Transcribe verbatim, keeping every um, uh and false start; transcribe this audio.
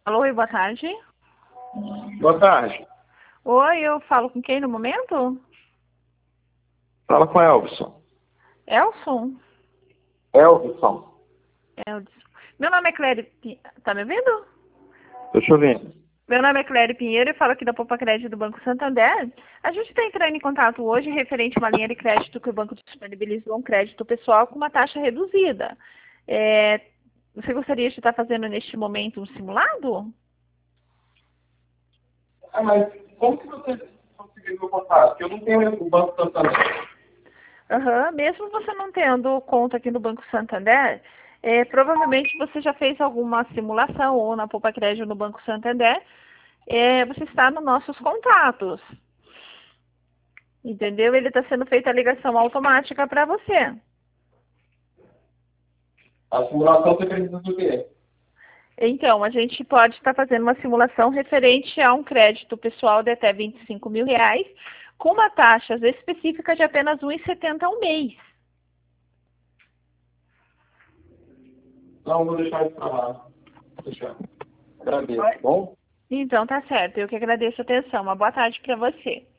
Alô, oi, boa tarde. Boa tarde. Oi, eu falo com quem no momento? Fala com Elvis. Elson? Elvis. Elson. Meu nome é Cléry Pinheiro. Tá me ouvindo? Tô te ouvindo. Meu nome é Cléry Pinheiro e falo aqui da Poupa Crédito do Banco Santander. A gente está entrando em contato hoje referente a uma linha de crédito que o banco disponibilizou, um crédito pessoal com uma taxa reduzida. É, você gostaria de estar fazendo neste momento um simulado? Ah, mas como que você conseguiu meu contato? Porque eu não tenho o Banco Santander. Aham, mesmo você não tendo conta aqui no Banco Santander, é, provavelmente você já fez alguma simulação ou na Poupa Crédito no Banco Santander, é, você está nos nossos contatos, entendeu? Ele está sendo feita a ligação automática para você. A simulação você precisa do quê? Então, a gente pode estar fazendo uma simulação referente a um crédito pessoal de até vinte e cinco mil reais, com uma taxa específica de apenas um vírgula setenta ao mês. Não, vou deixar isso pra lá. Vou deixar. Agradeço, tá bom? Então, tá certo. Eu que agradeço a atenção. Uma boa tarde para você.